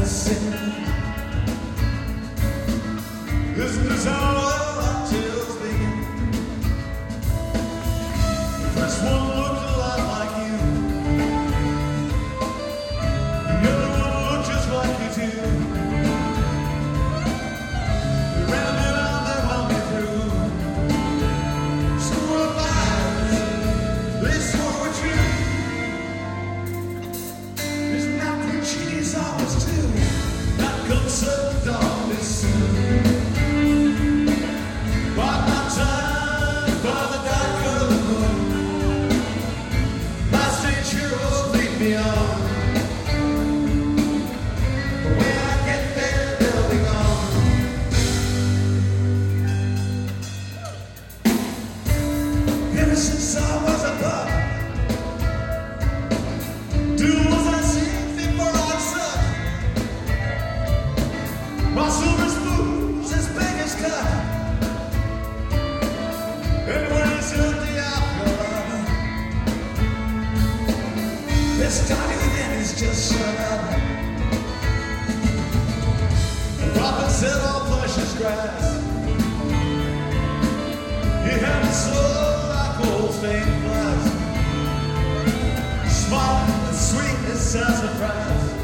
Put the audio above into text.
sin. Isn't this how our tales begin? The first one looked a lot like you. The other one looked just like you too. They ran me down, they hung me through. Swore lies, they swore were true. Isn't that what cheese always do? Not come certain dawn is soon. By my time, by the dark of the moon, my strange heroes lead me on. But when I get there, they'll be gone. Ever since I was a pup, duels I seen before I sucked. My silver spoon's as big as cut. And when it's empty, I've gone. This tiny within is just shut up. The prophet said all flesh is grass. He had me slow like old stained glass. Smiling with sweetness as a prize.